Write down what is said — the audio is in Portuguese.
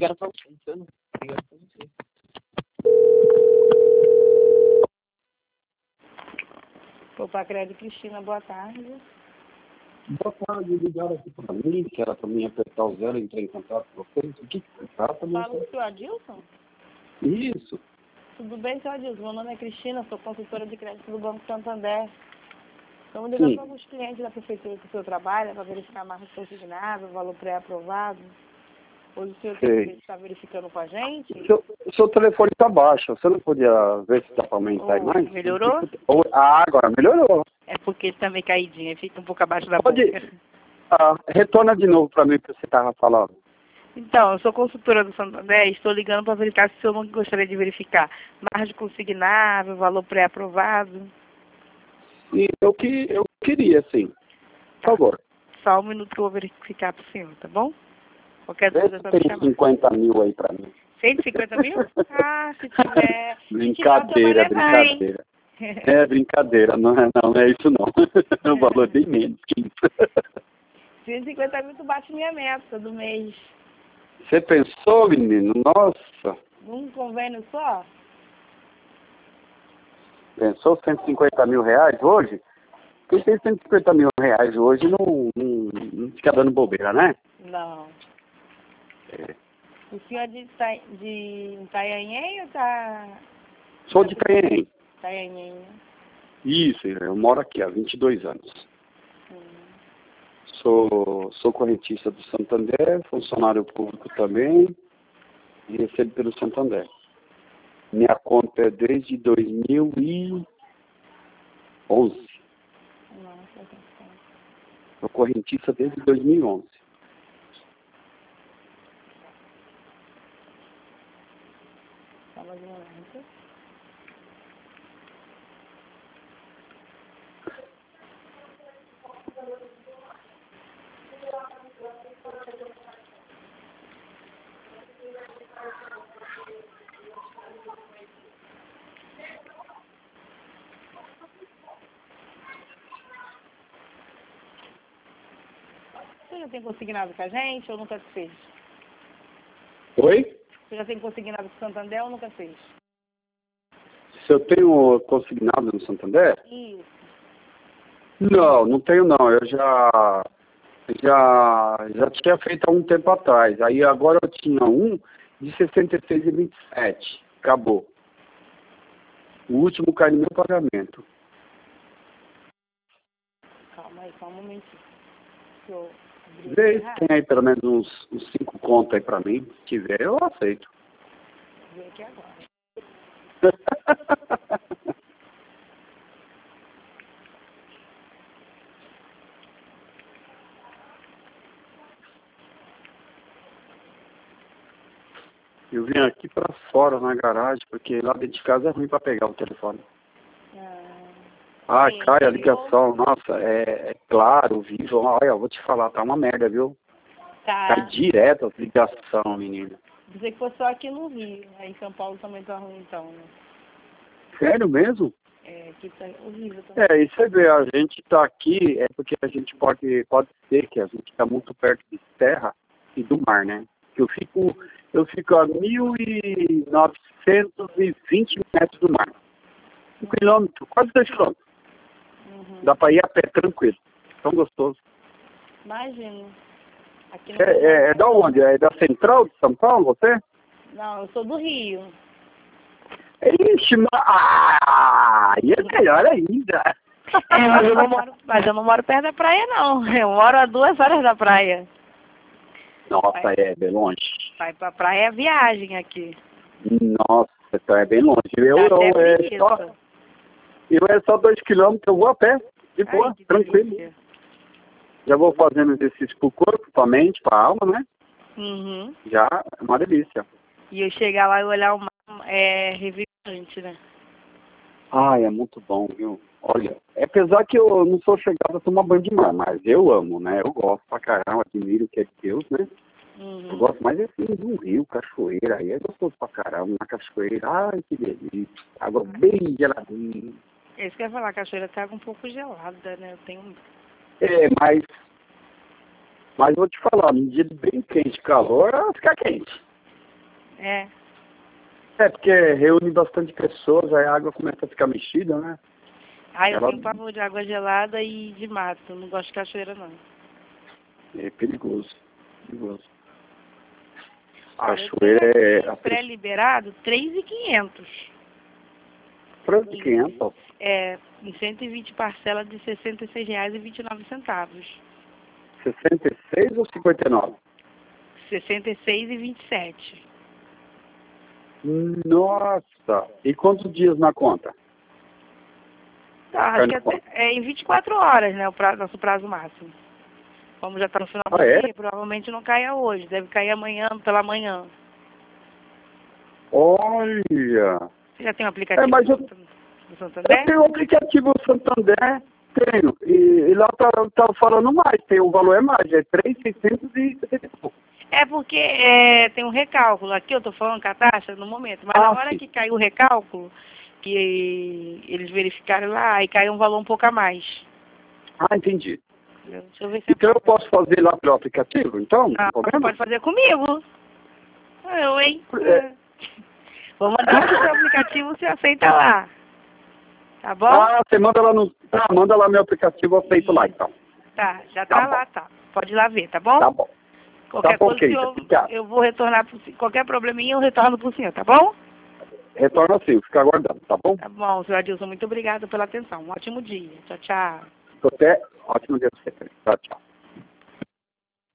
Ligaram pra você, não. Ligaram pra você. Opa, Credo Cristina, boa tarde. Boa tarde, ligaram aqui para mim, que era para mim apertar o zero e entrar em contato com vocês. O que se trata? Fala com o senhor Adilson? Isso. Tudo bem, senhor Adilson? Meu nome é Cristina, sou consultora de crédito do Banco Santander. Estamos ligando para alguns clientes da prefeitura que o senhor trabalha para verificar a marca consignada, o valor pré-aprovado. Hoje o senhor está verificando com a gente? O seu telefone está baixo, você não podia ver se dá para aumentar mais? Melhorou? Agora melhorou. É porque está meio caidinha, fica um pouco abaixo da Pode. boca. Retorna de novo para mim o que você estava falando. Então, eu sou consultora do Santander e estou ligando para verificar se o senhor não gostaria de verificar margem consignável, valor pré-aprovado. E eu queria, sim. Por favor. Só um minuto que eu vou verificar para o senhor, tá bom? Qualquer dúvida Tem 50 mil aí para mim. 150 mil? Ah, se tiver. Brincadeira, se tiver, brincadeira. É brincadeira, não é isso não. É um valor bem menos que isso. 150 mil tu bate minha meta do mês. Você pensou, menino? Nossa. Num convênio só? Pensou 150 mil reais hoje? Quem tem 150 mil reais hoje não fica dando bobeira, né? Não. É. O senhor é de Itanhaém ou tá... Sou de Itanhaém. Itanhaém. Isso, eu moro aqui há 22 anos. Sou correntista do Santander, funcionário público também, e recebo pelo Santander. Minha conta é desde 2011. Sou correntista desde 2011. Só mais um momento. Você já tem consignado com a gente ou nunca fez? Oi? Você já tem consignado com o Santander ou nunca fez? Se eu tenho consignado no Santander? Isso. Não tenho não. Eu já tinha feito há um tempo atrás. Aí agora eu tinha um de 66 e 27. Acabou. O último cai no meu pagamento. Calma aí, só um momentinho. Vê se tem aí pelo menos uns 5 contos aí pra mim. Se tiver, eu aceito. Vou ver aqui agora. Eu vim aqui pra fora na garagem, porque lá dentro de casa é ruim pra pegar o telefone. Cai a ligação, nossa, é claro, vivo. Olha, eu vou te falar, tá uma merda, viu? Tá. Cai direto a ligação, menina. Dizer que foi só aqui no Rio. Aí em São Paulo também tá ruim, então, né? Sério mesmo? É, aqui tá horrível também. E você vê, a gente tá aqui, é porque a gente pode ser que a gente tá muito perto de terra e do mar, né? Eu fico a 1.920 metros do mar. 1 quilômetro, quase 2 quilômetros. Dá pra ir a pé tranquilo. Tão gostoso. Imagino. Aqui no É da onde? É da Central de São Paulo, você? Não, eu sou do Rio. Ixi, aí é melhor ainda. Mas eu não moro perto da praia, não. Eu moro a 2 horas da praia. Nossa, é bem longe. Vai pra praia é viagem aqui. Nossa, então é bem longe. Eu é só 2 quilômetros, eu vou a pé, de boa, tranquilo. Delícia. Já vou fazendo exercício pro corpo, pra mente, pra alma, né? Já é uma delícia. E eu chegar lá e olhar o mar é revigorante, né? É muito bom, viu? Olha, apesar que eu não sou chegado a tomar banho de mar, mas eu amo, né? Eu gosto pra caramba, admiro o que é de Deus, né? Eu gosto mais assim do rio, cachoeira, aí é gostoso pra caramba, na cachoeira, ai que delícia, água bem geladinha. É isso que eu ia falar, a cachoeira tem água um pouco gelada, né? Eu tenho... Mas vou te falar, num dia bem quente, calor, ela fica quente. É. É, porque reúne bastante pessoas, aí a água começa a ficar mexida, né? Ah, eu Ela- tenho pavor de água gelada e de mato. Eu não gosto de cachoeira, não. É perigoso, perigoso. Olha, eu Cachoeira tenho é aqui pré-liberado 3.500. Frango de 500. É, em 120 parcelas de R$ 66,29. 66 ou 59? 66,27. Nossa! E quantos dias na conta? Tá, Cai acho que na conta. é em 24 horas, né, o nosso prazo máximo. Como já está no final do Ah, é? dia, provavelmente não caia hoje. Deve cair amanhã, pela manhã. Olha! Você já tem um aplicativo É, mas eu do Santander? tenho o aplicativo Santander, tenho. E lá tá falando mais, tem o valor é mais, é 3.670 e pouco. É porque tem um recálculo. Aqui eu estou falando com a taxa no momento. Mas Ah, na hora sim. que cai o recálculo, que eles verificaram lá, aí cai um valor um pouco a mais. Ah, entendi. Entendeu? Deixa eu ver se Então eu posso fazer lá pelo aplicativo, então? Não tem Não, você problema? pode fazer comigo. Eu, hein? É. Vou mandar o seu aplicativo, você aceita lá. Tá bom? Ah, você manda lá no. Tá, manda lá meu aplicativo, eu aceito lá então. Tá, já Tá tá bom. lá, tá. Pode ir lá ver, tá bom? Tá bom. Qualquer bom, coisa, querida. Obrigado. eu vou retornar pro senhor. Qualquer probleminha, eu retorno pro senhor, tá bom? Retorna assim, fica aguardando, tá bom? Tá bom, senhor Adilson, muito obrigada pela atenção. Um ótimo dia. Tchau, tchau. Até ótimo dia pra você. Tchau, tchau.